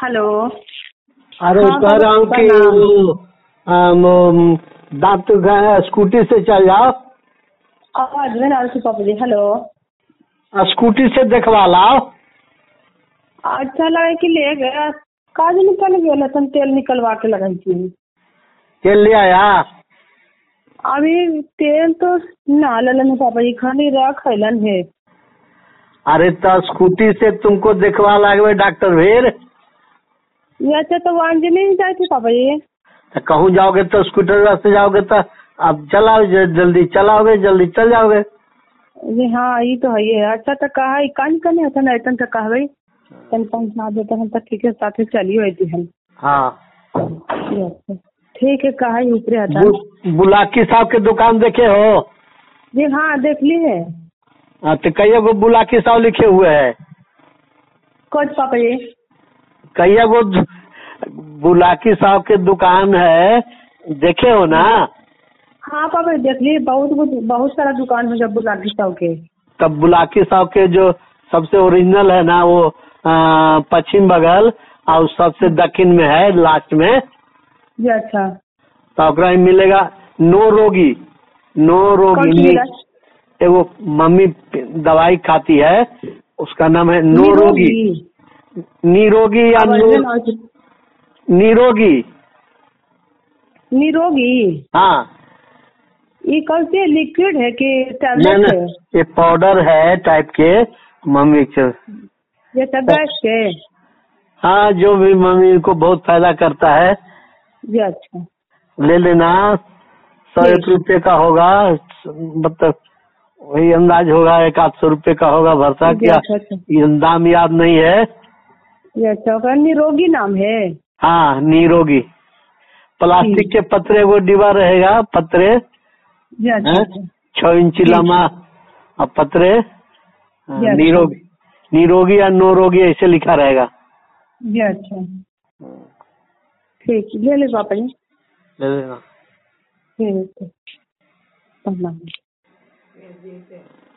Hello. अरे हाँ कह रहा हूँ कि प्रणाम। वो दांत स्कूटी से चल जाओ। आवाज में नाल पापा जी। हेलो। स्कूटी से देखवा लाओ। अच्छा लगे कि ले गया काज निकल गया तन तेल निकलवा के लगाई थी। तेल ले आया? अभी तेल तो ना ललन पापा जी खानी रख खैलन है। अरे तो स्कूटी से तुमको देखवा लागे डॉक्टर भीर। ये अच्छा तो वांजे नहीं जाए थे पापा जी। कहूँ जाओगे तो स्कूटर से जाओगे तो अब चलाओ जल्दी चलाओगे जल्दी चल जाओगे। जी हाँ ये तो है ही है। अच्छा तो कहा कान करने होता ना इतन तक कहा भाई तन पहुँचा देता हम तक ठीक है साथ ही चली हुई थी हम। हाँ ठीक है कहा ऊपरे आता। बुलाकी साहब के दुकान देखे हो? जी हाँ देख ली है। तो कई गो बुलाकी साहब लिखे हुए है। कुछ पापा जी कई गो बुलाकी साहब के दुकान है देखे हो ना? हाँ पापा देख ली बहुत सारा दुकान है जब बुलाकी साहब के। तब बुलाकी साहब के जो सबसे ओरिजिनल है ना वो पश्चिम बगल और सबसे दक्षिण में है लास्ट में। जी अच्छा तो ओकरा में मिलेगा नो रोगी। कौन सी मिला? वो मम्मी दवाई खाती है उसका नाम है नो रोगी। निरोगी या निरोगी। निरोगी। हाँ ये कौन से लिक्विड है कि नहीं टैबलेट है? ये पाउडर है टाइप के मम्मी के। ये टैबलेट के? हाँ जो भी मम्मी को बहुत फायदा करता है। जी अच्छा ले लेना। 100 रुपये का होगा मतलब वही अंदाज होगा 100-800 रुपये का होगा भरसा क्या। ये दाम याद नहीं है। ये अच्छा निरोगी नाम है। हाँ निरोगी। प्लास्टिक के पत्रे वो डिब्बा रहेगा पत्रे 6 इंची लंबा और पत्रे निरोगी निरोगी या नो रोगी ऐसे लिखा रहेगा। जी अच्छा ठीक ले ले पापा जी। ले लेना। ठीक है।